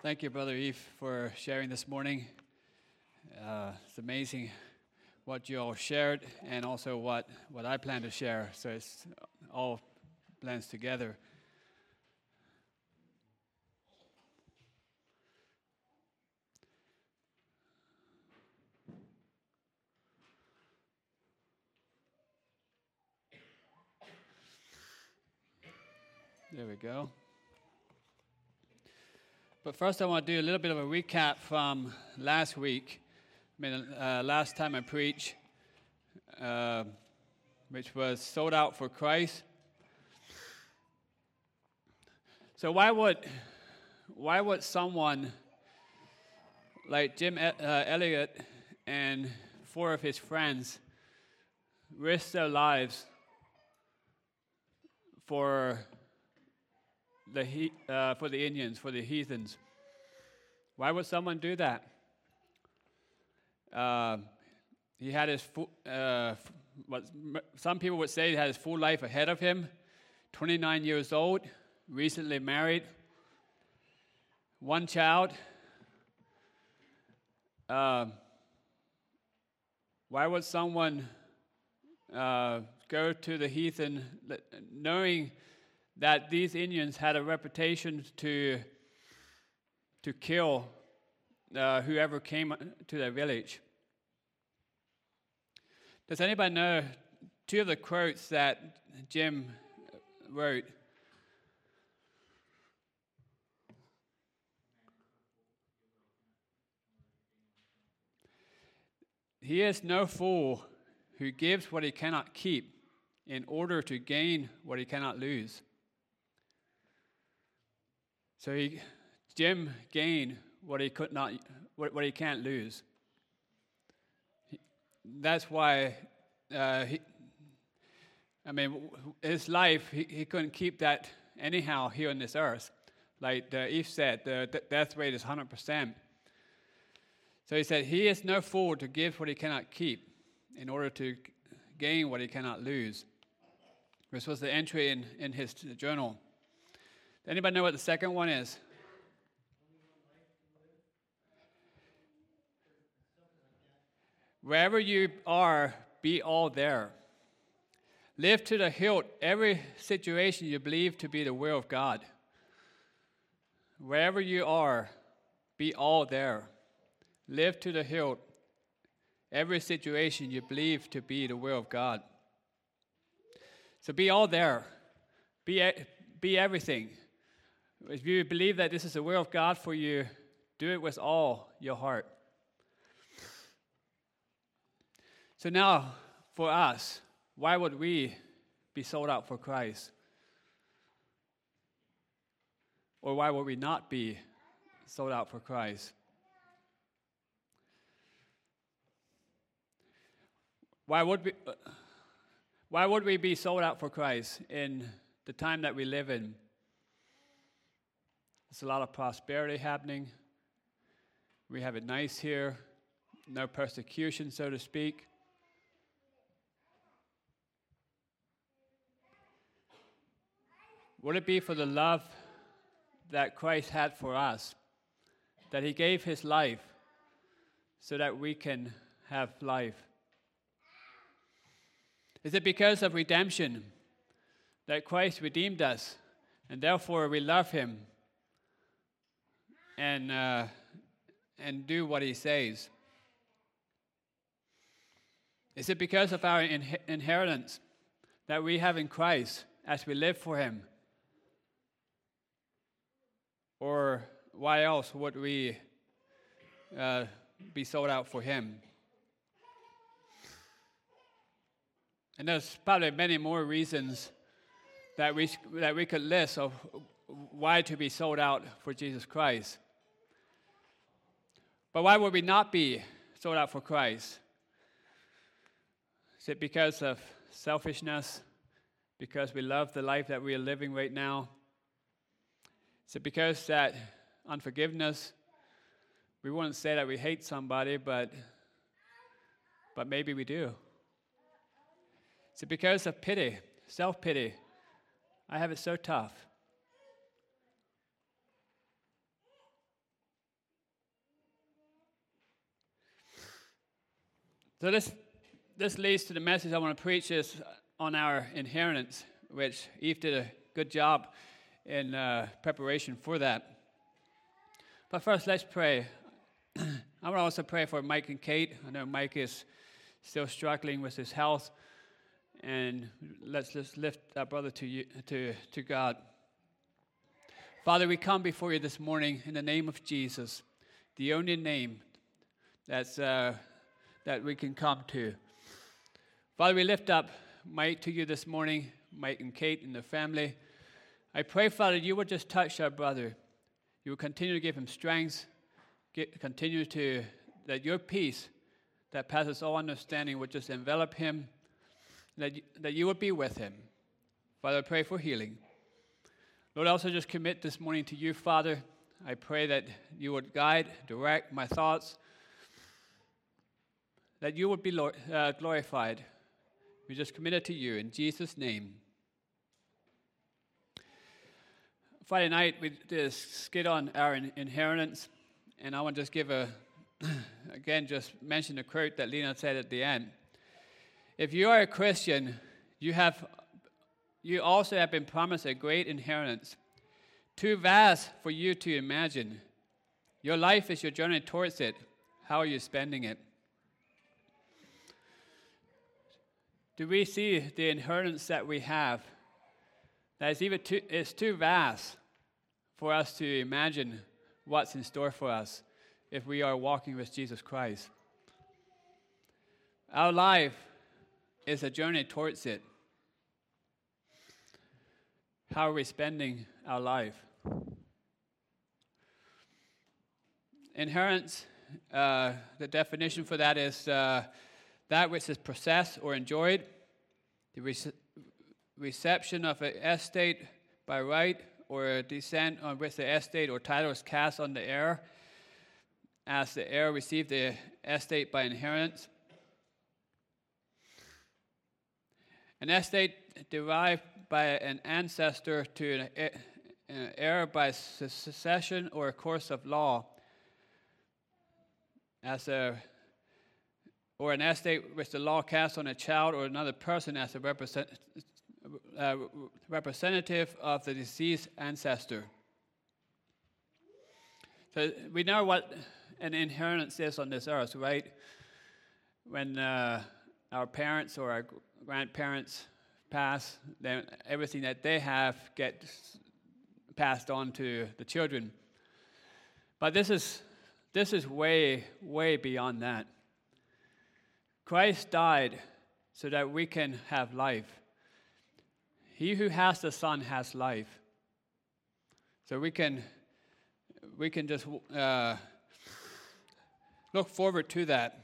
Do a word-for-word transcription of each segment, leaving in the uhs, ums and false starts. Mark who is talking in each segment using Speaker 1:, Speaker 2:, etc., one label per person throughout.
Speaker 1: Thank you, Brother Eve, for sharing this morning. Uh, it's amazing what you all shared and also what, what I plan to share. So it's all blends together. There we go. But first I want to do a little bit of a recap from last week. I mean, uh, last time I preached, uh, which was sold out for Christ. So why would, why would someone like Jim uh, Elliot and four of his friends risk their lives for the he, uh, for the Indians, for the heathens? Why would someone do that? Uh, he had his full, uh, what some people would say he had his full life ahead of him. twenty-nine years old, recently married, one child. Uh, why would someone uh, go to the heathen knowing that these Indians had a reputation to to kill uh, whoever came to their village? Does anybody know two of the quotes that Jim wrote? He is no fool who gives what he cannot keep in order to gain what he cannot lose. So he, Jim gained what he could not, what, what he can't lose. He, that's why, uh, he, I mean, his life, he, he couldn't keep that anyhow here on this earth. Like uh, Eve said, the, the death rate is one hundred percent. So he said, he is no fool to give what he cannot keep in order to gain what he cannot lose. This was the entry in, in his journal. Anybody know what the second one is? Wherever you are, be all there. Live to the hilt every situation you believe to be the will of God. Wherever you are, be all there. Live to the hilt every situation you believe to be the will of God. So be all there. Be, be everything. If you believe that this is the will of God for you, do it with all your heart. So now, for us, why would we be sold out for Christ? Or why would we not be sold out for Christ? Why would we, why would we be sold out for Christ in the time that we live in? There's a lot of prosperity happening. We have it nice here. No persecution, so to speak. Would it be for the love that Christ had for us, that he gave his life so that we can have life? Is it because of redemption that Christ redeemed us and therefore we love him and uh, and do what he says? Is it because of our in- inheritance that we have in Christ as we live for him? Or why else would we uh, be sold out for him? And there's probably many more reasons that we that we could list of why to be sold out for Jesus Christ. But why would we not be sold out for Christ? Is it because of selfishness? Because we love the life that we are living right now? Is it because that unforgiveness? We wouldn't say that we hate somebody, but but maybe we do. Is it because of pity, self-pity? I have it so tough. So this this leads to the message I want to preach is on our inheritance, which Eve did a good job in uh, preparation for that. But first, let's pray. I want to also pray for Mike and Kate. I know Mike is still struggling with his health, and let's just lift our brother to you, to to God. Father, we come before you this morning in the name of Jesus, the only name that's uh, that we can come to. Father, we lift up Mike to you this morning, Mike and Kate and their family. I pray, Father, you would just touch our brother. You will continue to give him strength, get, continue to, that your peace that passes all understanding would just envelop him, that you, that you would be with him. Father, I pray for healing. Lord, I also just commit this morning to you, Father. I pray that you would guide, direct my thoughts, that you would be Lord, uh, glorified. We just commit it to you in Jesus' name. Friday night, we did a skit on our in- inheritance, and I want to just give a, again, just mention the quote that Lena said at the end. If you are a Christian, you have, you also have been promised a great inheritance, too vast for you to imagine. Your life is your journey towards it. How are you spending it? Do we see the inheritance that we have? That is even too, it's too vast for us to imagine what's in store for us if we are walking with Jesus Christ. Our life is a journey towards it. How are we spending our life? Inheritance, uh, the definition for that is uh, that which is possessed or enjoyed, the rece- reception of an estate by right or a descent on which the estate or title is cast on the heir, as the heir received the estate by inheritance. An estate derived by an ancestor to an heir by succession or a course of law, as a or an estate which the law casts on a child or another person as a represent, uh, representative of the deceased ancestor. So we know what an inheritance is on this earth, right? When uh, our parents or our grandparents pass, then everything that they have gets passed on to the children. But this is this is way, way beyond that. Christ died so that we can have life. He who has the Son has life. So we can we can just uh, look forward to that.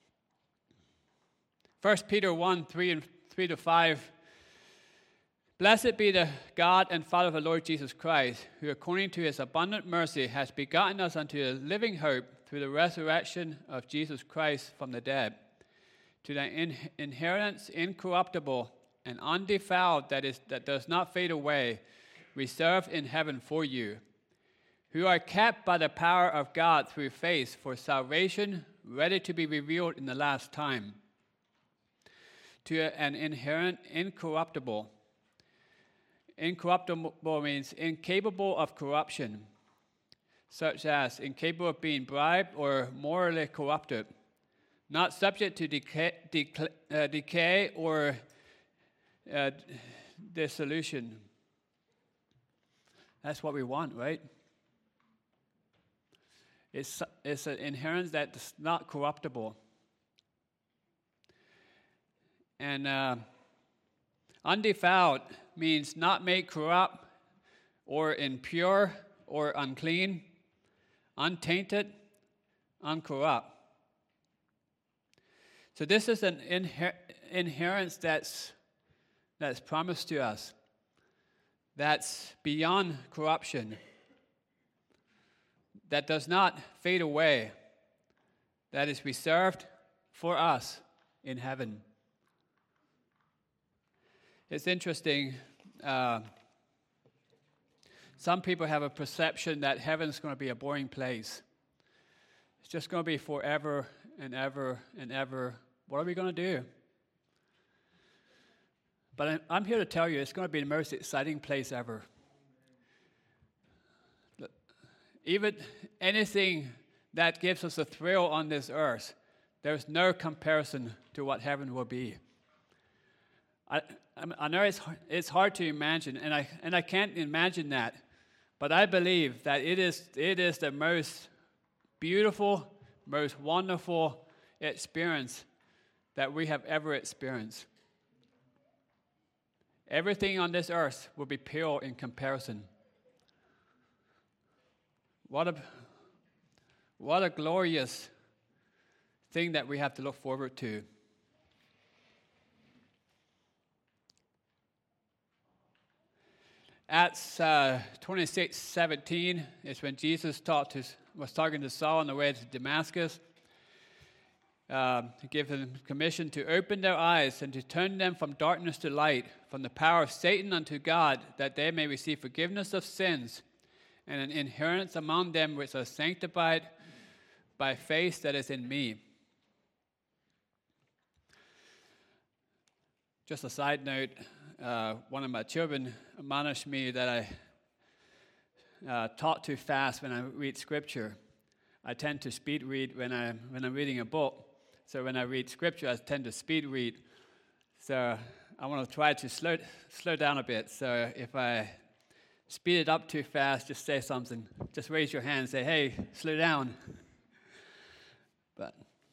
Speaker 1: First Peter one, three and three to five. Blessed be the God and Father of the Lord Jesus Christ, who according to his abundant mercy has begotten us unto a living hope through the resurrection of Jesus Christ from the dead, to the in- inheritance incorruptible and undefiled that is that does not fade away, reserved in heaven for you, who are kept by the power of God through faith for salvation, ready to be revealed in the last time, to an inherent incorruptible. Incorruptible means incapable of corruption, such as incapable of being bribed or morally corrupted, not subject to decay, decay, uh, decay or uh, dissolution. That's what we want, right? It's, it's an inheritance that's not corruptible. And uh, undefiled means not made corrupt or impure or unclean, untainted, uncorrupt. So this is an inher- inheritance that's that's promised to us, that's beyond corruption, that does not fade away, that is reserved for us in heaven. It's interesting. Uh, some people have a perception that heaven's going to be a boring place. It's just going to be forever and ever and ever What are we going to do? But I'm here to tell you, it's going to be the most exciting place ever. Even anything that gives us a thrill on this earth, there's no comparison to what heaven will be. I, I know it's it's hard to imagine, and I and I can't imagine that, but I believe that it is it is the most beautiful, most wonderful experience that we have ever experienced. Everything on this earth will be pure in comparison. What a, what a glorious thing that we have to look forward to. Acts uh, twenty-six seventeen is when Jesus talked to, was talking to Saul on the way to Damascus. Uh, to give them commission to open their eyes and to turn them from darkness to light, from the power of Satan unto God, that they may receive forgiveness of sins and an inheritance among them which are sanctified by faith that is in me. Just a side note, uh, one of my children admonished me that I uh, talk too fast when I read scripture. I tend to speed read when, I, when I'm reading a book. So when I read scripture, I tend to speed read. So I want to try to slow slow down a bit. So if I speed it up too fast, just say something. Just raise your hand and say, hey, slow down. But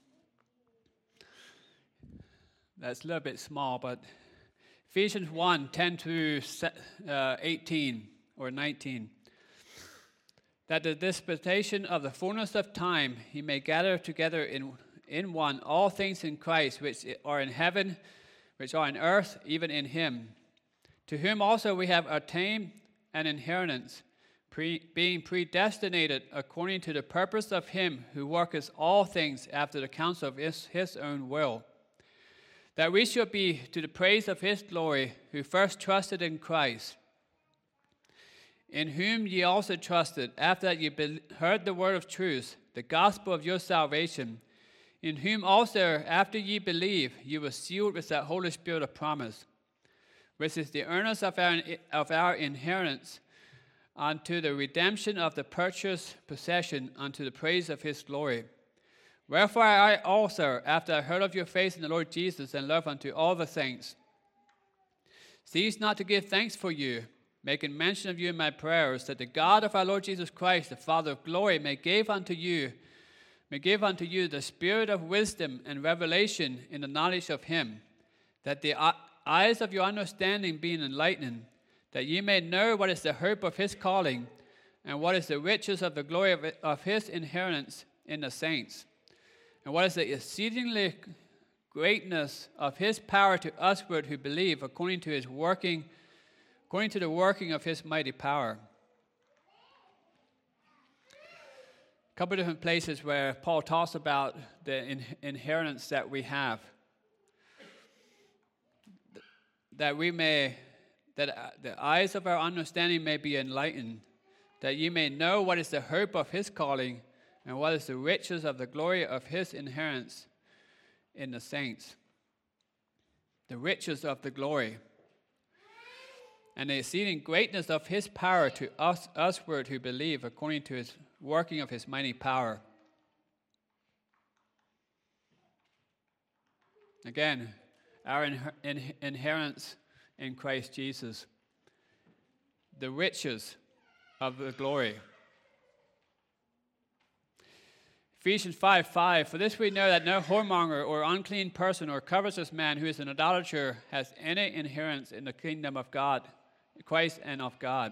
Speaker 1: that's a little bit small. But Ephesians one, ten through eighteen or nineteen. That the dispensation of the fullness of time he may gather together in in one all things in Christ, which are in heaven, which are in earth, even in him, to whom also we have attained an inheritance, pre, being predestinated according to the purpose of him who worketh all things after the counsel of his, his own will, that we should be to the praise of his glory, who first trusted in Christ, in whom ye also trusted, after that ye be, heard the word of truth, the gospel of your salvation, in whom also, after ye believe, ye were sealed with that Holy Spirit of promise, which is the earnest of our, of our inheritance, unto the redemption of the purchased possession, unto the praise of his glory. Wherefore I also, after I heard of your faith in the Lord Jesus, and love unto all the saints, cease not to give thanks for you, making mention of you in my prayers, that the God of our Lord Jesus Christ, the Father of glory, may give unto you may give unto you the spirit of wisdom and revelation in the knowledge of him, that the eyes of your understanding being enlightened, that ye may know what is the hope of his calling, and what is the riches of the glory of, of his inheritance in the saints, and what is the exceedingly greatness of his power to usward who believe, according to his working, according to the working of his mighty power. A couple of different places where Paul talks about the in, inheritance that we have, that we may, that the eyes of our understanding may be enlightened, that ye may know what is the hope of his calling, and what is the riches of the glory of his inheritance in the saints. The riches of the glory, and the exceeding greatness of his power to us usward who believe, according to his working of his mighty power. Again, our in, in, inheritance in Christ Jesus, the riches of the glory. Ephesians five five, for this we know that no whoremonger or unclean person or covetous man who is an idolater has any inheritance in the kingdom of God, Christ and of God.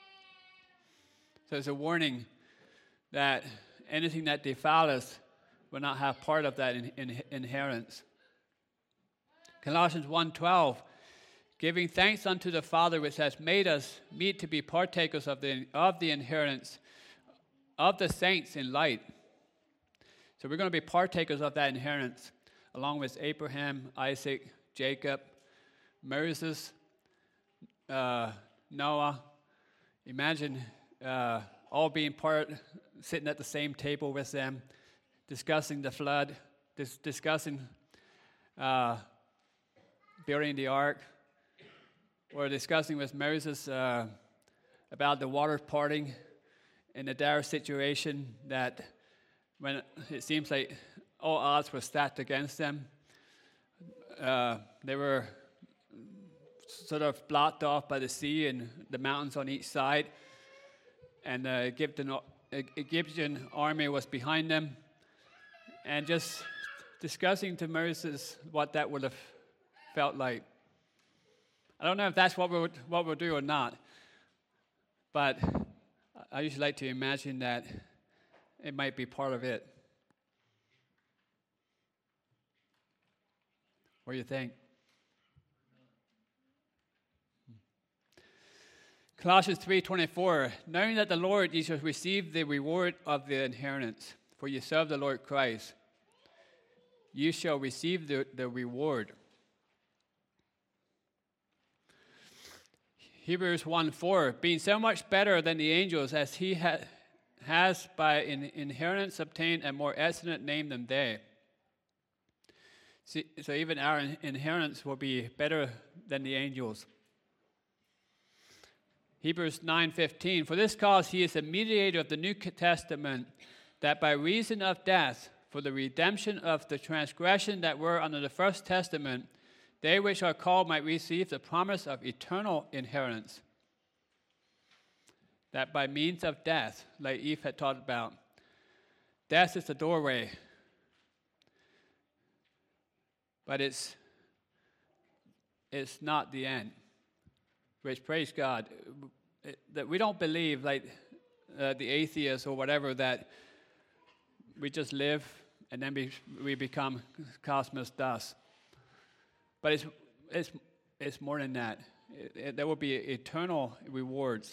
Speaker 1: So it's a warning that anything that defiles will not have part of that in, in, inheritance. Colossians one twelve, giving thanks unto the Father which has made us meet to be partakers of the, of the inheritance of the saints in light. So we're going to be partakers of that inheritance, along with Abraham, Isaac, Jacob, Moses, uh, Noah. Imagine uh, all being part, sitting at the same table with them, discussing the flood, dis- discussing uh, building the ark, or discussing with Moses uh, about the water parting in a dire situation that when it seems like all odds were stacked against them, uh, they were sort of blocked off by the sea and the mountains on each side, and the Egyptian, Egyptian army was behind them, and just discussing to Moses what that would have felt like. I don't know if that's what we'll, what we'll do or not, but I usually like to imagine that it might be part of it. What do you think? Colossians three twenty-four, knowing that the Lord ye shall receive the reward of the inheritance, for ye serve the Lord Christ. You shall receive the, the reward. Hebrews one four, being so much better than the angels, as he ha- has by in inheritance obtained a more excellent name than they. See, so even our inheritance will be better than the angels. Hebrews nine fifteen, for this cause he is a mediator of the New Testament, that by reason of death, for the redemption of the transgression that were under the first testament, they which are called might receive the promise of eternal inheritance. That by means of death, like Eve had talked about, death is the doorway, but it's it's not the end. Which, praise God, that we don't believe, like uh, the atheists or whatever, that we just live and then we, we become cosmos dust. But it's it's it's more than that. It, it, there will be eternal rewards.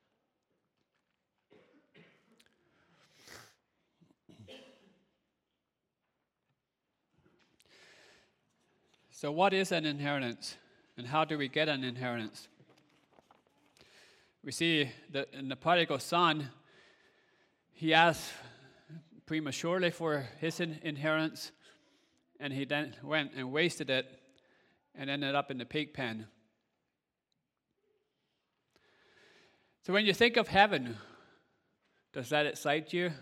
Speaker 1: So what is an inheritance, and how do we get an inheritance? We see that in the prodigal son, he asked prematurely for his in- inheritance, and he then went and wasted it and ended up in the pig pen. So when you think of heaven, does that excite you?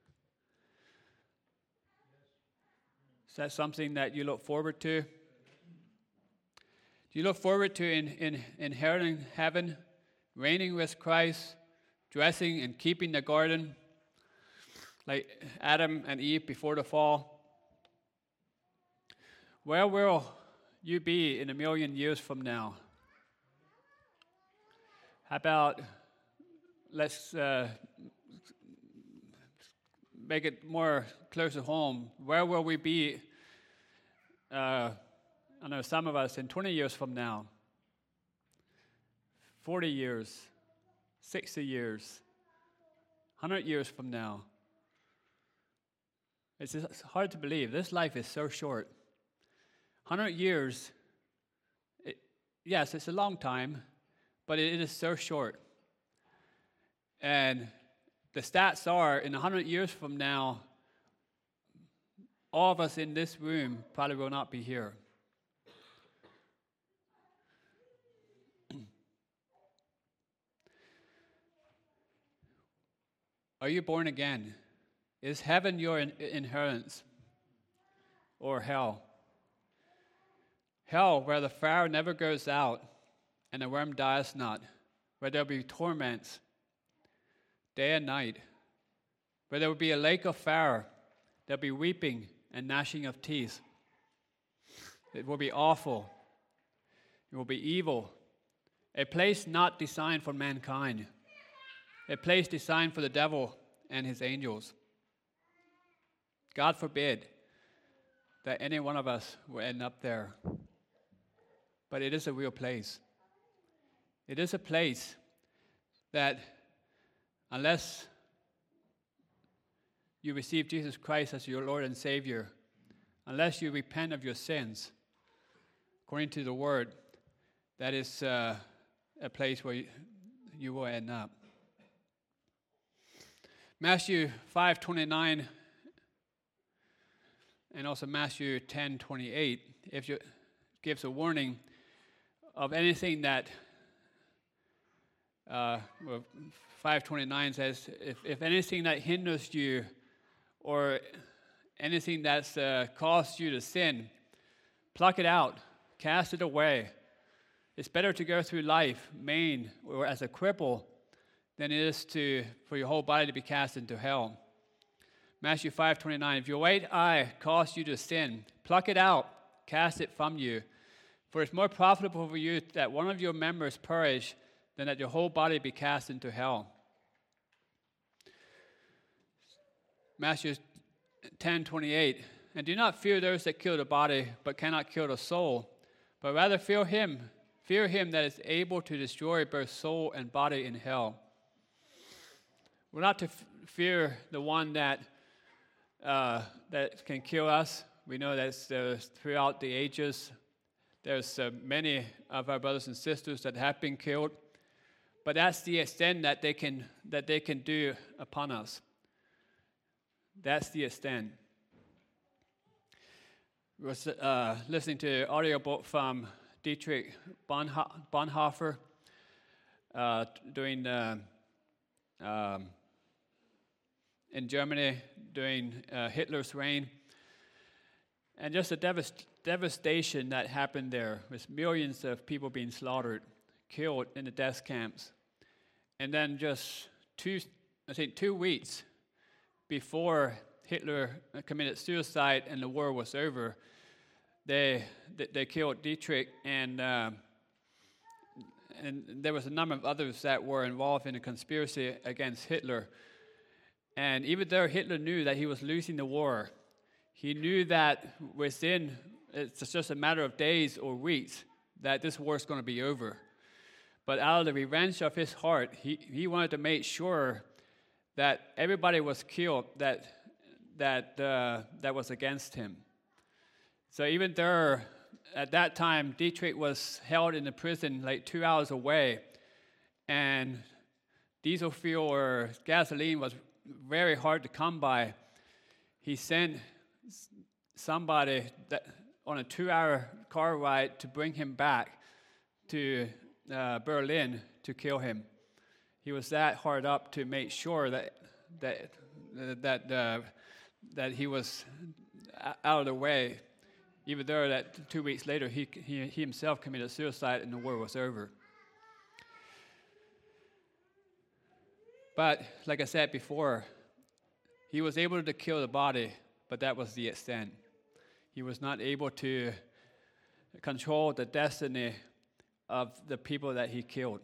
Speaker 1: Is that something that you look forward to? Do you look forward to in, in, inheriting heaven, reigning with Christ, dressing and keeping the garden, like Adam and Eve before the fall? Where will you be in a million years from now? How about, let's uh, make it more close to home. Where will we be, uh, I know some of us, in twenty years from now? forty years, sixty years, one hundred years from now. It's just hard to believe. This life is so short. one hundred years, it, yes, it's a long time, but it is so short. And the stats are, in one hundred years from now, all of us in this room probably will not be here. Are you born again? Is heaven your in- inheritance? Or hell? Hell, where the fire never goes out and the worm dies not, where there will be torments day and night, where there will be a lake of fire, there will be weeping and gnashing of teeth. It will be awful. It will be evil. A place not designed for mankind. A place designed for the devil and his angels. God forbid that any one of us will end up there. But it is a real place. It is a place that unless you receive Jesus Christ as your Lord and Savior, unless you repent of your sins, according to the Word, that is uh, a place where you, you will end up. Matthew five twenty-nine and also Matthew ten twenty-eight, if you gives a warning of anything that uh, well, five twenty-nine says, if, if anything that hinders you or anything that's uh, caused you to sin, pluck it out, cast it away. It's better to go through life maimed or as a cripple than it is to for your whole body to be cast into hell. Matthew five twenty-nine, if your right eye causes you to sin, pluck it out, cast it from you. For it's more profitable for you that one of your members perish than that your whole body be cast into hell. Matthew ten twenty-eight, and do not fear those that kill the body, but cannot kill the soul, but rather fear him, fear him that is able to destroy both soul and body in hell. We're not to f- fear the one that uh, that can kill us. We know that uh, throughout the ages, there's uh, many of our brothers and sisters that have been killed, but that's the extent that they can that they can do upon us. That's the extent. We was uh, listening to an audiobook from Dietrich Bonho- Bonhoeffer uh, during uh, um, in Germany during uh, Hitler's reign, and just the devast- devastation that happened there, with millions of people being slaughtered, killed in the death camps, and then just two, I think, two weeks before Hitler committed suicide and the war was over, they they, they killed Dietrich, and uh, and there was a number of others that were involved in a conspiracy against Hitler. And even though Hitler knew that he was losing the war, he knew that within, it's just a matter of days or weeks, that this war is going to be over. But out of the revenge of his heart, he, he wanted to make sure that everybody was killed that that uh, that was against him. So even though at that time Dietrich was held in the prison like two hours away, and diesel fuel or gasoline was very hard to come by, he sent somebody that on a two-hour car ride to bring him back to uh, Berlin to kill him. He was that hard up to make sure that that that uh, that he was out of the way, even though that two weeks later he, he he himself committed suicide and the war was over. But like I said before, he was able to kill the body, but that was the extent. He was not able to control the destiny of the people that he killed.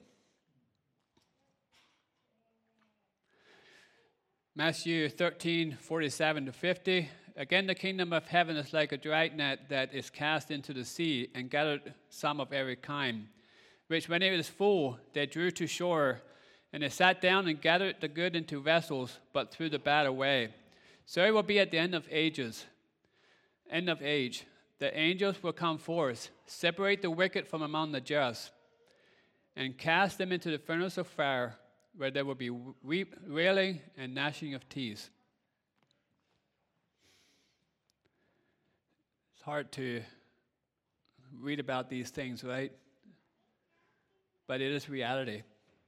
Speaker 1: Matthew thirteen, forty-seven to fifty. Again, the kingdom of heaven is like a dragnet that is cast into the sea and gathered some of every kind, which when it was full, they drew to shore, and they sat down and gathered the good into vessels, but threw the bad away. So it will be at the end of ages, end of age. The angels will come forth, separate the wicked from among the just, and cast them into the furnace of fire, where there will be weep, wailing and gnashing of teeth. It's hard to read about these things, right? But it is reality.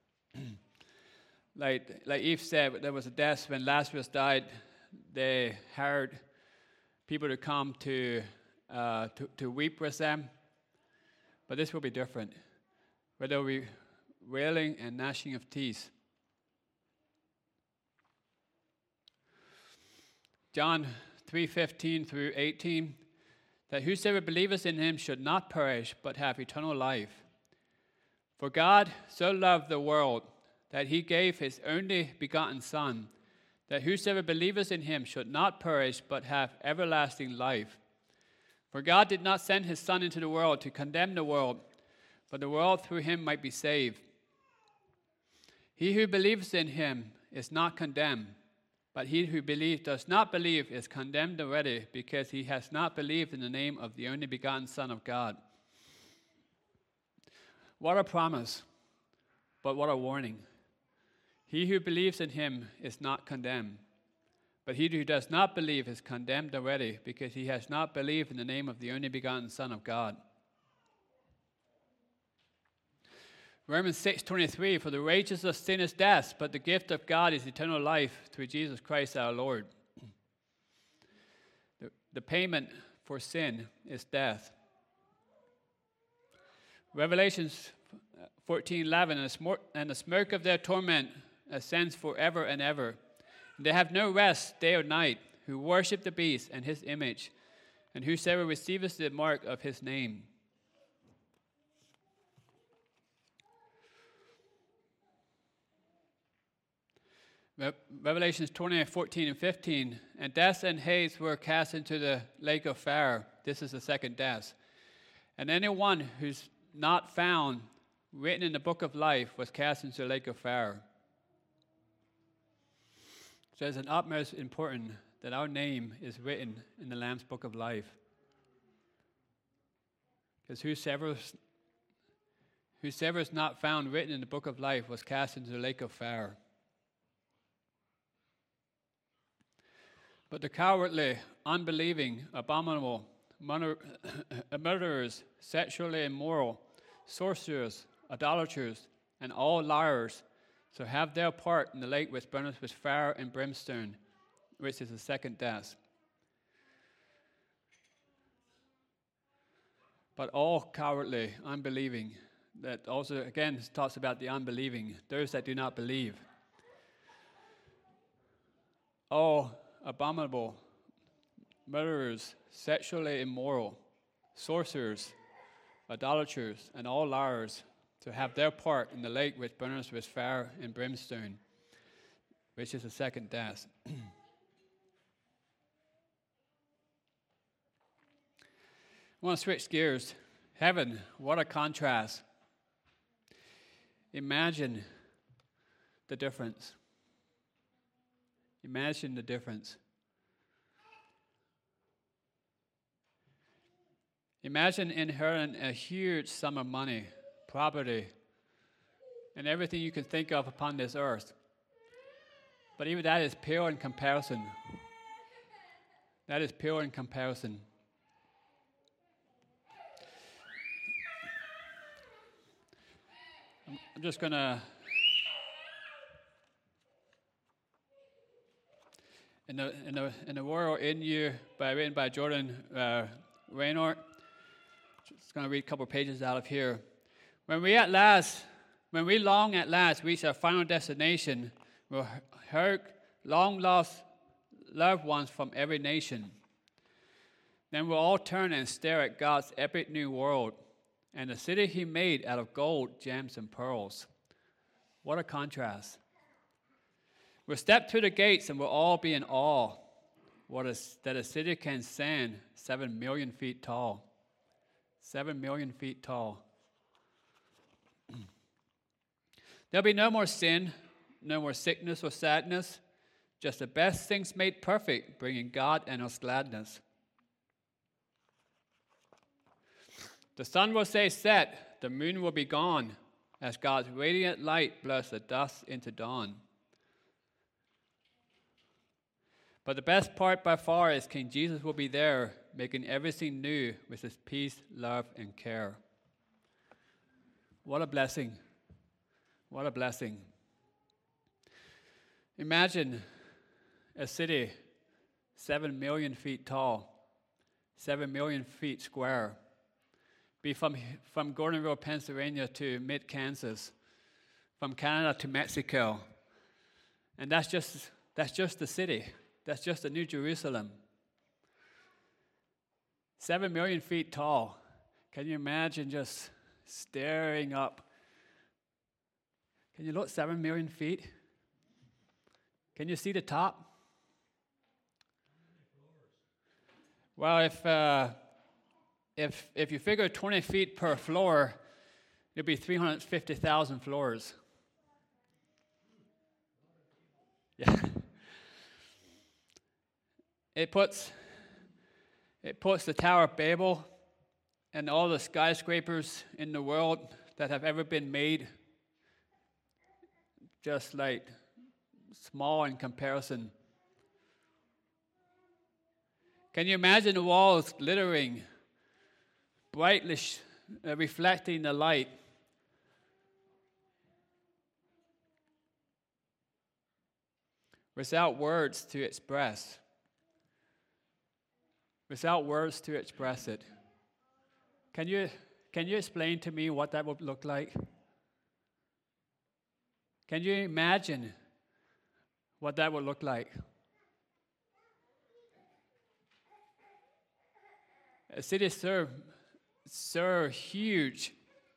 Speaker 1: like like Eve said, there was a death when Lazarus died. They hired people to come to uh, to, to weep with them. But this will be different, where there will be wailing and gnashing of teeth. John three fifteen through eighteen, that whosoever believeth in him should not perish, but have eternal life. For God so loved the world, that he gave his only begotten Son, that whosoever believeth in him should not perish, but have everlasting life. For God did not send his Son into the world to condemn the world, but the world through him might be saved. He who believes in him is not condemned, but he who believes does not believe is condemned already, because he has not believed in the name of the only begotten Son of God. What a promise, but what a warning. He who believes in him is not condemned, But he who does not believe is condemned already, because he has not believed in the name of the only begotten Son of God. Romans six twenty-three, for the wages of sin is death, but the gift of God is eternal life through Jesus Christ our Lord. The, the payment for sin is death. Revelations fourteen eleven, and the smoke of their torment ascends forever and ever. They have no rest day or night, who worship the beast and his image, and whosoever receiveth the mark of his name. Revelations twenty, fourteen, and fifteen. And death and Hades were cast into the lake of fire. This is the second death. And anyone who's not found written in the book of life was cast into the lake of fire. So it's an utmost important that our name is written in the Lamb's book of life. Because whosoever, whosoever is not found written in the book of life was cast into the lake of fire. But the cowardly, unbelieving, abominable, murderers, sexually immoral, sorcerers, idolaters, and all liars, so have their part in the lake which burneth with fire and brimstone, which is the second death. But all cowardly, unbelieving, that also again talks about the unbelieving, those that do not believe. All abominable, murderers, sexually immoral, sorcerers, idolaters, and all liars, to have their part in the lake which burneth with fire and brimstone, which is the second death. I want to switch gears. Heaven, what a contrast. Imagine the difference. Imagine the difference. Imagine inheriting a huge sum of money, property, and everything you can think of upon this earth. But even that is pale in comparison. That is pale in comparison. I'm just going to, in the in the in the world in you, by written by Jordan uh, Raynor. Just going to read a couple pages out of here. When we at last, when we long at last reach our final destination, we'll hug long lost loved ones from every nation. Then we'll all turn and stare at God's epic new world and the city He made out of gold, gems, and pearls. What a contrast. We'll step through the gates and we'll all be in awe what is, that a city can stand seven million feet tall. Seven million feet tall. There'll be no more sin, no more sickness or sadness, just the best things made perfect, bringing God and us gladness. The sun will say set, the moon will be gone, as God's radiant light blurs the dusk into dawn. But the best part by far is King Jesus will be there, making everything new with His peace, love, and care. What a blessing. What a blessing. Imagine a city seven million feet tall, seven million feet square. Be from, from Gordonville, Pennsylvania to mid-Kansas, from Canada to Mexico. And that's just that's just the city. That's just the New Jerusalem. Seven million feet tall. Can you imagine just staring up? Can you look seven million feet? Can you see the top? Well, if uh, if if you figure twenty feet per floor, it'd be three hundred fifty thousand floors. Yeah. It puts it puts the Tower of Babel and all the skyscrapers in the world that have ever been made just like small in comparison Can you imagine the walls glittering, brightly sh- uh, reflecting the light? Without words to express. Without words to express it. Can you, can you explain to me what that would look like? Can you imagine what that would look like? A city so, so huge.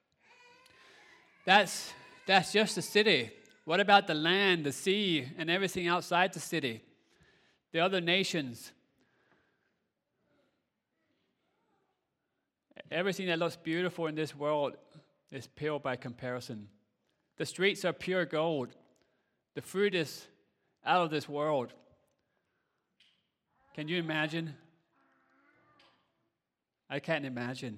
Speaker 1: That's, that's just the city. What about the land, the sea, and everything outside the city? The other nations. Everything that looks beautiful in this world is pale by comparison. The streets are pure gold. The fruit is out of this world. Can you imagine? I can't imagine.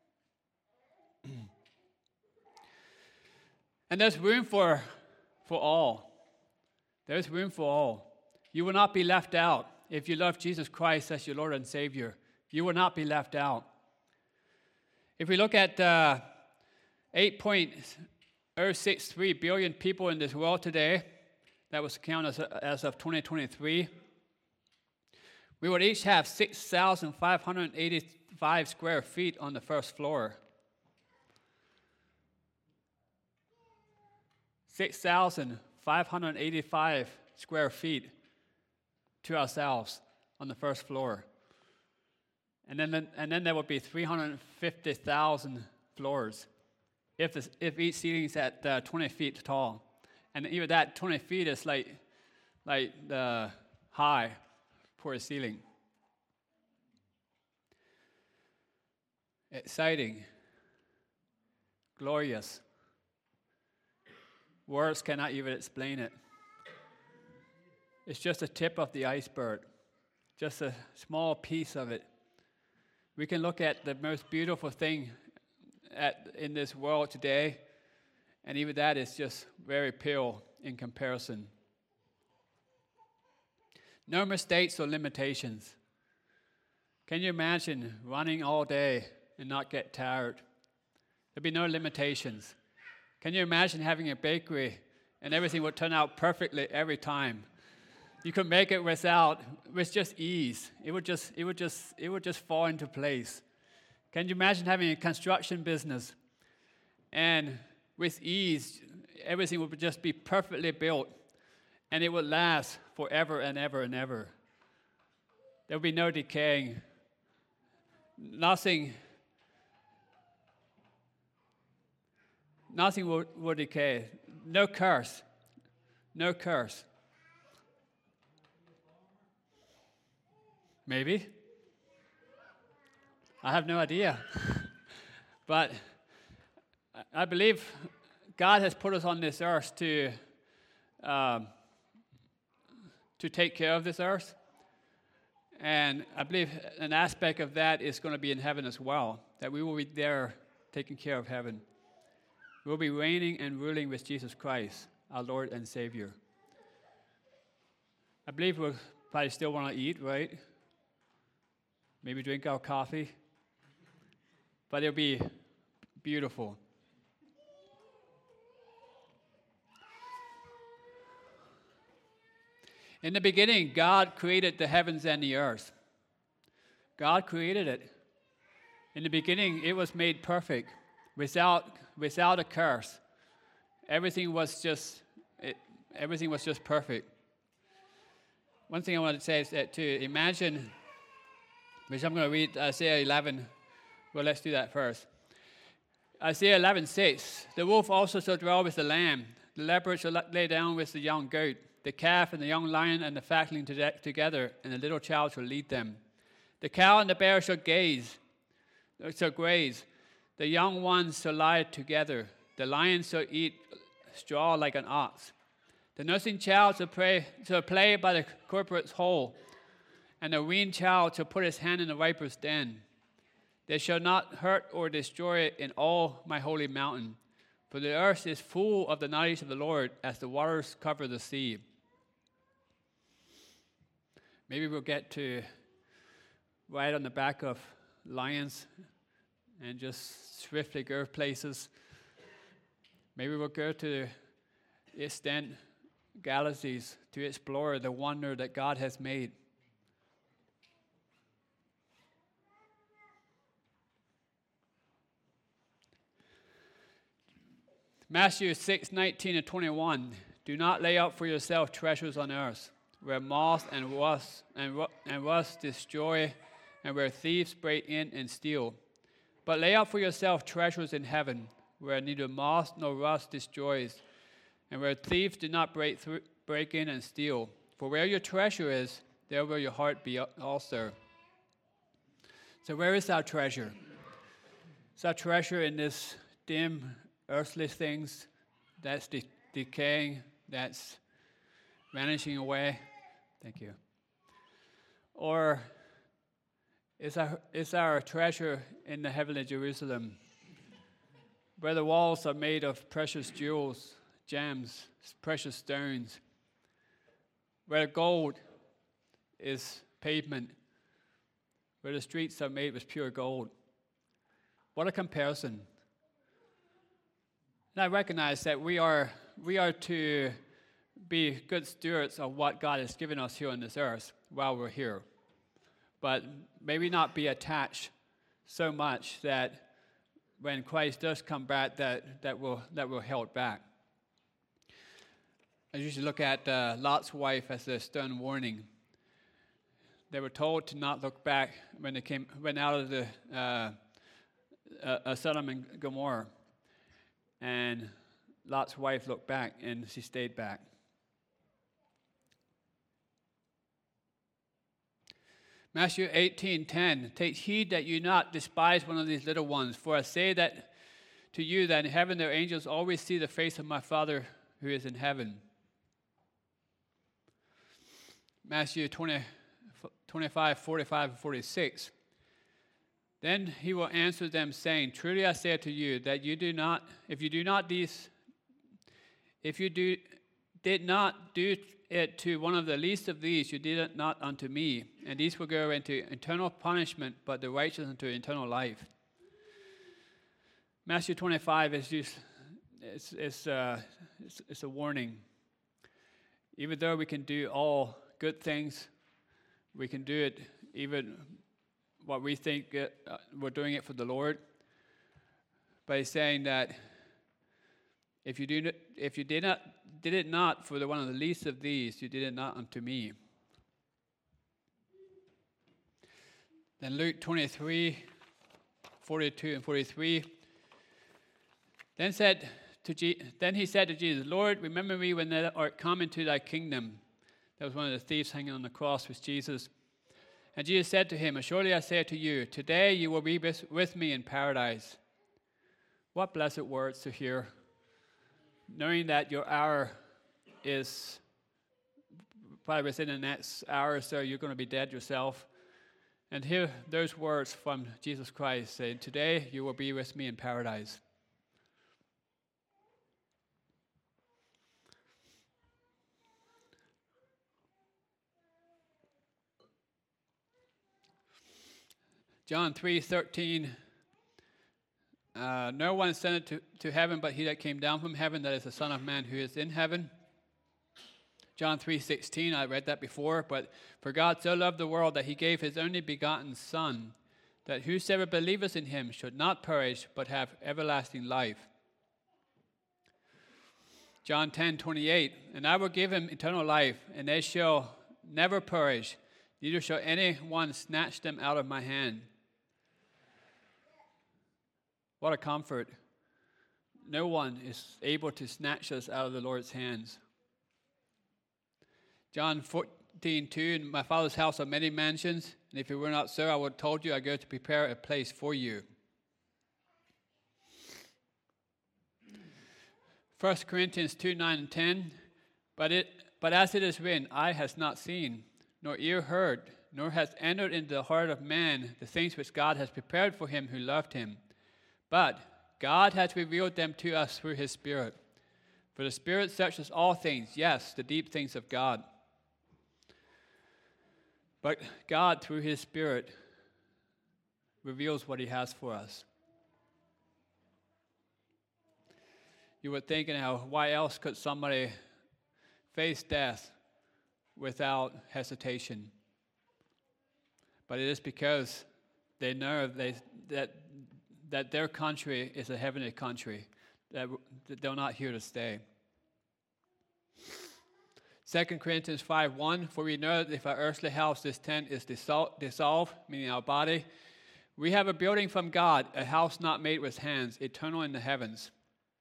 Speaker 1: And there's room for, for all. There's room for all. You will not be left out if you love Jesus Christ as your Lord and Savior. You will not be left out. If we look at uh, eight point zero six three billion people in this world today, that was counted as, as of twenty twenty-three, we would each have six thousand five hundred eighty-five square feet on the first floor. six thousand five hundred eighty-five square feet to ourselves on the first floor. And then, and then there would be three hundred fifty thousand floors if, the, if each ceiling is at uh, twenty feet tall. And even that twenty feet is like, like the high for a ceiling. Exciting. Glorious. Words cannot even explain it. It's just a tip of the iceberg, just a small piece of it. We can look at the most beautiful thing at, in this world today, and even that is just very pale in comparison. No mistakes or limitations. Can you imagine running all day and not get tired? There'd be no limitations. Can you imagine having a bakery and everything would turn out perfectly every time? You could make it without, with just ease. It would just, it would just, it would just fall into place. Can you imagine having a construction business and with ease, everything would just be perfectly built and it would last forever and ever and ever? There would be no decaying. Nothing, nothing will, will decay. No curse. No curse. Maybe. I have no idea. But I believe God has put us on this earth to um, to take care of this earth. And I believe an aspect of that is going to be in heaven as well, that we will be there taking care of heaven. We'll be reigning and ruling with Jesus Christ, our Lord and Savior. I believe we'll probably still want to eat, right? Maybe drink our coffee. But it'll be beautiful. In the beginning, God created the heavens and the earth. God created it. In the beginning, it was made perfect, without without a curse. Everything was just it, everything was just perfect. One thing I want to say is that to imagine, which I'm going to read Isaiah eleven. Well, let's do that first. Isaiah eleven six. The wolf also shall dwell with the lamb. The leopard shall lay down with the young goat. The calf and the young lion and the fatling together, and the little child shall lead them. The cow and the bear shall gaze, shall graze. The young ones shall lie together. The lion shall eat straw like an ox. The nursing child shall play, shall play by the corporate's hole, and the weaned child shall put his hand in the viper's den. They shall not hurt or destroy it in all my holy mountain, for the earth is full of the knowledge of the Lord as the waters cover the sea. Maybe we'll get to ride on the back of lions and just swiftly go places. Maybe we'll go to the distant galaxies to explore the wonder that God has made. Matthew six, nineteen and twenty-one. Do not lay up for yourself treasures on earth, where moth and rust and, ru- and rust destroy, and where thieves break in and steal. But lay up for yourself treasures in heaven, where neither moth nor rust destroys, and where thieves do not break through, break in and steal. For where your treasure is, there will your heart be also. So where is our treasure? Is our treasure in this dim, earthly things that's de- decaying, that's vanishing away? Thank you. Or is our, is our treasure in the heavenly Jerusalem, where the walls are made of precious jewels, gems, precious stones, where gold is pavement, where the streets are made with pure gold? What a comparison. And I recognize that we are we are to be good stewards of what God has given us here on this earth while we're here. But maybe not be attached so much that when Christ does come back, that, that will that will held back. I usually look at uh, Lot's wife as a stern warning. They were told to not look back when they came went out of the uh, uh, Sodom and Gomorrah. And Lot's wife looked back, and she stayed back. Matthew eighteen ten. Take heed that you not despise one of these little ones, for I say that to you that in heaven their angels always see the face of my Father who is in heaven. Matthew twenty, twenty-five, forty-five, and forty-six. Then he will answer them, saying, truly I say to you, that you do not, if you do not these, if you do, did not do it to one of the least of these, you did it not unto me. And these will go into eternal punishment, but the righteous into eternal life. Matthew twenty-five is just, it's, it's, uh, it's, it's a warning. Even though we can do all good things, we can do it even what we think uh, we're doing it for the Lord. But he's saying that if you do not, if you did not did it not for the one of the least of these, you did it not unto me. Then Luke twenty-three, forty-two and forty-three. Then said to Je- then he said to Jesus, Lord, remember me when thou art come into thy kingdom. That was one of the thieves hanging on the cross with Jesus. And Jesus said to him, assuredly I say to you, today you will be with me in paradise. What blessed words to hear, knowing that your hour is probably within the next hour or so, you're going to be dead yourself. And hear those words from Jesus Christ saying, today you will be with me in paradise. John three thirteen. Uh, no one ascended to, to heaven but he that came down from heaven, that is the Son of Man who is in heaven. John three sixteen, I read that before, but for God so loved the world that he gave his only begotten Son, that whosoever believeth in him should not perish but have everlasting life. John ten twenty-eight, and I will give him eternal life, and they shall never perish, neither shall any one snatch them out of my hand. What a comfort. No one is able to snatch us out of the Lord's hands. John fourteen two, in my Father's house are many mansions, and if it were not so, I would have told you I go to prepare a place for you. First Corinthians two nine and ten, but it but as it is written, eye has not seen, nor ear heard, nor has entered into the heart of man the things which God has prepared for him who loved him. But God has revealed them to us through his Spirit. For the Spirit searches all things, yes, the deep things of God. But God, through his Spirit, reveals what he has for us. You were thinking, how why else could somebody face death without hesitation? But it is because they know they, that that their country is a heavenly country, that, that they're not here to stay. Second Corinthians five one, for we know that if our earthly house, this tent, is dissol- dissolved, meaning our body, we have a building from God, a house not made with hands, eternal in the heavens.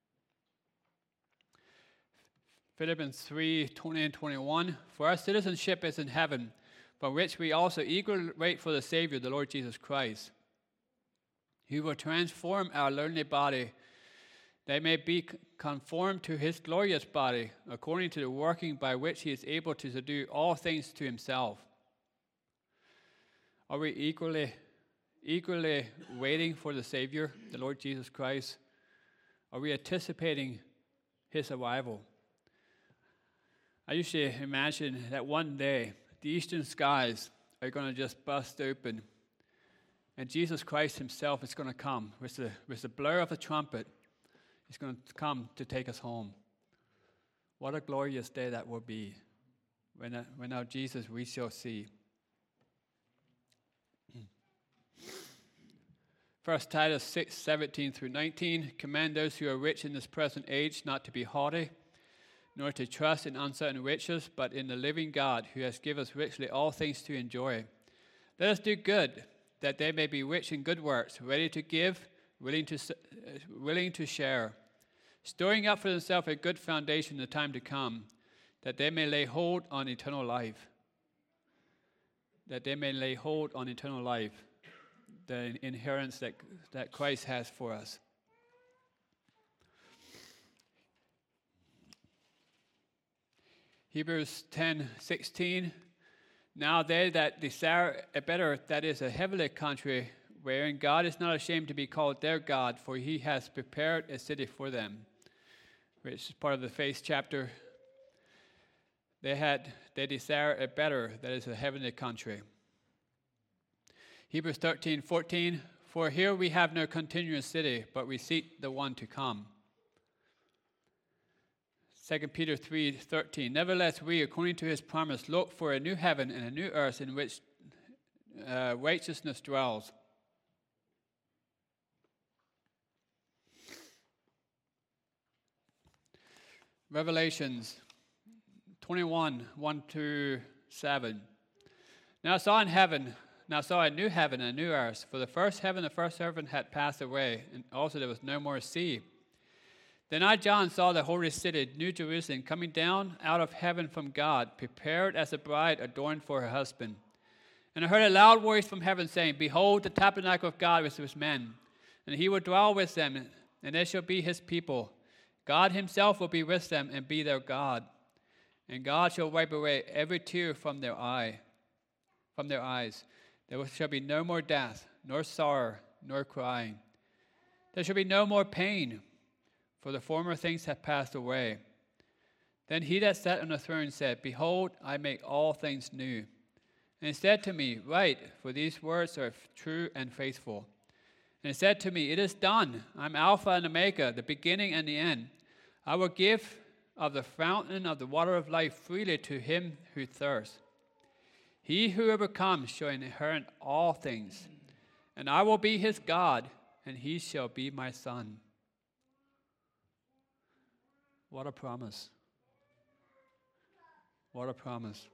Speaker 1: Philippians three twenty and twenty-one, for our citizenship is in heaven, from which we also eagerly wait for the Savior, the Lord Jesus Christ. He will transform our lowly body, they may be conformed to his glorious body, according to the working by which he is able to subdue all things to himself. Are we equally, eagerly waiting for the Savior, the Lord Jesus Christ? Are we anticipating his arrival? I usually imagine that one day the eastern skies are going to just bust open, and Jesus Christ himself is going to come with the, with the blare of a trumpet. He's going to come to take us home. What a glorious day that will be when, uh, when our Jesus we shall see. First Titus six seventeen through nineteen, command those who are rich in this present age not to be haughty, nor to trust in uncertain riches, but in the living God, who has given us richly all things to enjoy. Let us do good, that they may be rich in good works, ready to give, willing to uh, willing to share, storing up for themselves a good foundation in the time to come, that they may lay hold on eternal life. That they may lay hold on eternal life, the inheritance that, that Christ has for us. Hebrews ten sixteen. Now they that desire a better, that is a heavenly country, wherein God is not ashamed to be called their God, for he has prepared a city for them. Which is part of the faith chapter. They had they desire a better, that is a heavenly country. Hebrews thirteen fourteen. For here we have no continuous city, but we seek the one to come. Second Peter three thirteen. Nevertheless, we, according to his promise, look for a new heaven and a new earth in which uh, righteousness dwells. Revelations twenty-one, one to seven. Now I saw in heaven, now I saw a new heaven and a new earth, for the first heaven and the first earth had passed away, and also there was no more sea. Then I, John, saw the holy city, New Jerusalem, coming down out of heaven from God, prepared as a bride adorned for her husband. And I heard a loud voice from heaven saying, Behold, the tabernacle of God is with men, and he will dwell with them, and they shall be his people. God himself will be with them and be their God. And God shall wipe away every tear from their eye, from their eyes. There shall be no more death, nor sorrow, nor crying. There shall be no more pain, for the former things have passed away. Then he that sat on the throne said, Behold, I make all things new. And he said to me, Write, for these words are true and faithful. And he said to me, It is done. I am Alpha and Omega, the beginning and the end. I will give of the fountain of the water of life freely to him who thirsts. He who overcomes shall inherit all things, and I will be his God, and he shall be my son. What a promise. What a promise.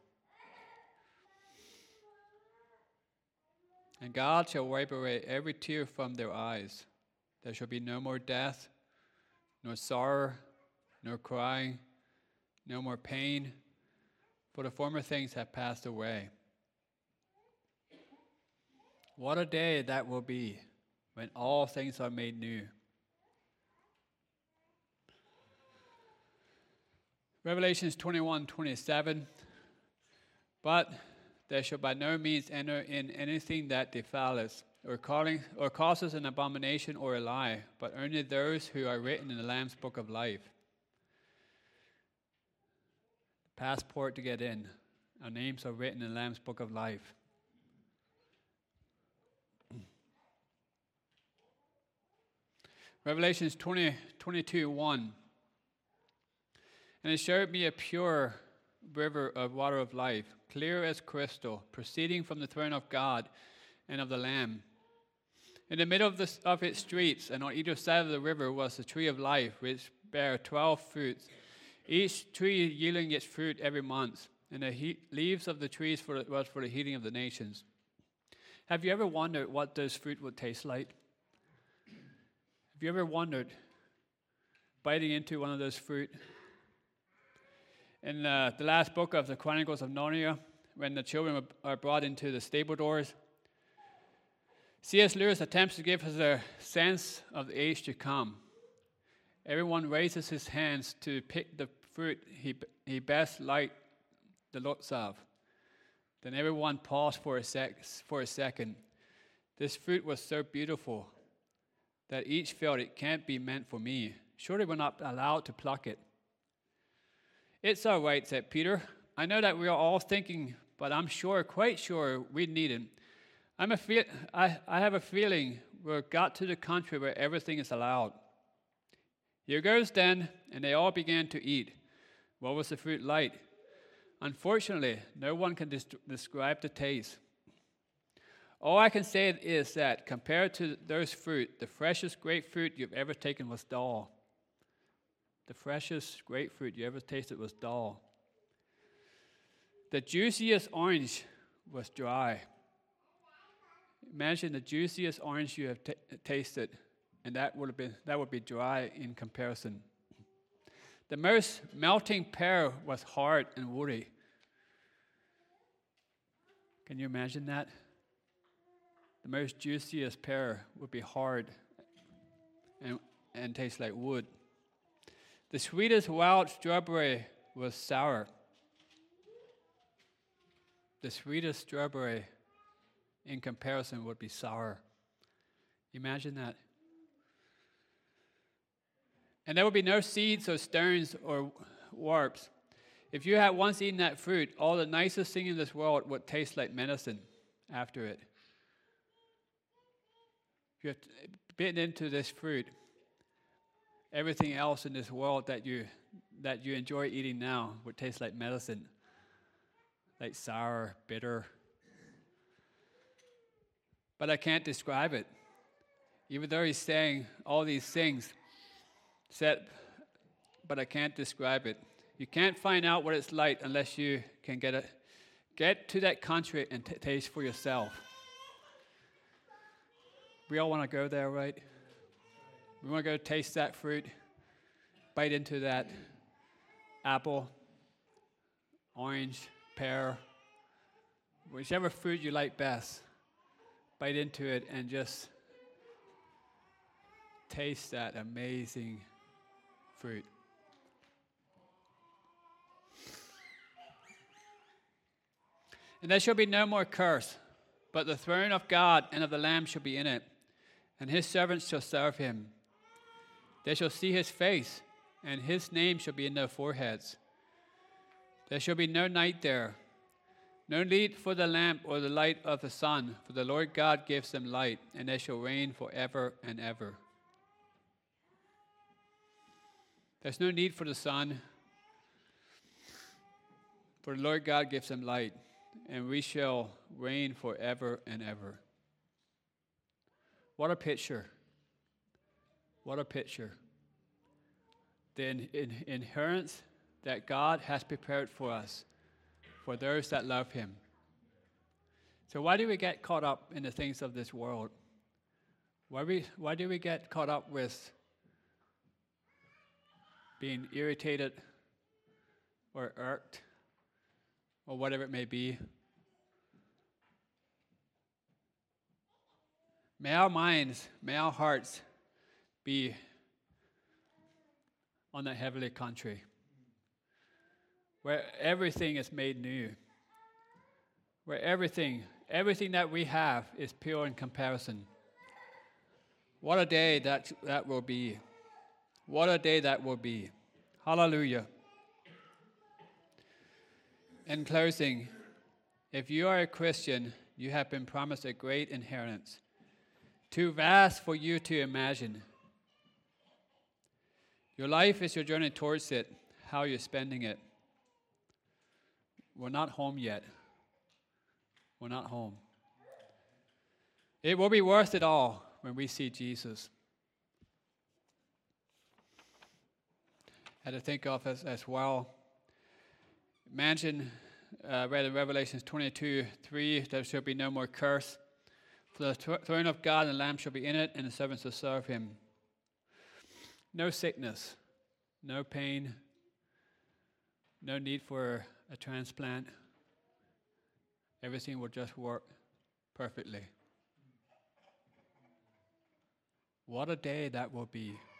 Speaker 1: And God shall wipe away every tear from their eyes. There shall be no more death, nor sorrow, nor crying, no more pain, for the former things have passed away. What a day that will be when all things are made new. Revelations twenty-one twenty-seven. But they shall by no means enter in anything that defileth, or calling, or causes an abomination or a lie, but only those who are written in the Lamb's book of life. Passport to get in. Our names are written in the Lamb's book of life. Revelations twenty, twenty-two, one. And it showed me a pure river of water of life, clear as crystal, proceeding from the throne of God and of the Lamb. In the middle of, the, of its streets, and on either side of the river, was the tree of life, which bare twelve fruits, each tree yielding its fruit every month. And the he- leaves of the trees for the, was for the healing of the nations. Have you ever wondered what those fruit would taste like? Have you ever wondered biting into one of those fruit? In uh, the last book of the Chronicles of Narnia, when the children are brought into the stable doors, C S Lewis attempts to give us a sense of the age to come. Everyone raises his hands to pick the fruit he, he best liked the looks of. Then everyone paused for a, sec, for a second. This fruit was so beautiful that each felt it can't be meant for me. Surely we're not allowed to pluck it. It's all right, said Peter. I know that we are all thinking, but I'm sure, quite sure, we need it. I'm a feel, I, I have a feeling we've got to the country where everything is allowed. Here goes then, and they all began to eat. What was the fruit like? Unfortunately, no one can dis- describe the taste. All I can say is that compared to those fruit, the freshest grapefruit you've ever taken was dull. The freshest grapefruit you ever tasted was dull. The juiciest orange was dry. Imagine the juiciest orange you have t- tasted, and that would have been that would be dry in comparison. The most melting pear was hard and woody. Can you imagine that? The most juiciest pear would be hard and, and taste like wood. The sweetest wild strawberry was sour. The sweetest strawberry in comparison would be sour. Imagine that. And there would be no seeds or stones or warps. If you had once eaten that fruit, all the nicest thing in this world would taste like medicine after it. If you have bitten into this fruit, everything else in this world that you that you enjoy eating now would taste like medicine, like sour, bitter. But I can't describe it. Even though he's saying all these things, said, but I can't describe it. You can't find out what it's like unless you can get it, get to that country and t- taste for yourself. We all want to go there, right? We want to go taste that fruit, bite into that apple, orange, pear, whichever fruit you like best. Bite into it and just taste that amazing fruit. And there shall be no more curse, but the throne of God and of the Lamb shall be in it, and his servants shall serve him. They shall see his face, and his name shall be in their foreheads. There shall be no night there, no need for the lamp or the light of the sun, for the Lord God gives them light, and they shall reign forever and ever. There's no need for the sun, for the Lord God gives them light, and we shall reign forever and ever. What a picture. What a picture. The in, in, inheritance that God has prepared for us, for those that love him. So why do we get caught up in the things of this world? Why, we, why do we get caught up with being irritated or irked or whatever it may be? May our minds, may our hearts be on that heavenly country where everything is made new, where everything, everything that we have is pure in comparison. What a day that that will be. What a day that will be. Hallelujah. In closing, if you are a Christian, you have been promised a great inheritance, too vast for you to imagine. Your life is your journey towards it, how you're spending it. We're not home yet. We're not home. It will be worth it all when we see Jesus. I had to think of as, as well. Imagine, uh, read in Revelation twenty-two three, there shall be no more curse. For the th- throne of God and the Lamb shall be in it, and the servants will serve him. No sickness, no pain, no need for a transplant. Everything will just work perfectly. What a day that will be.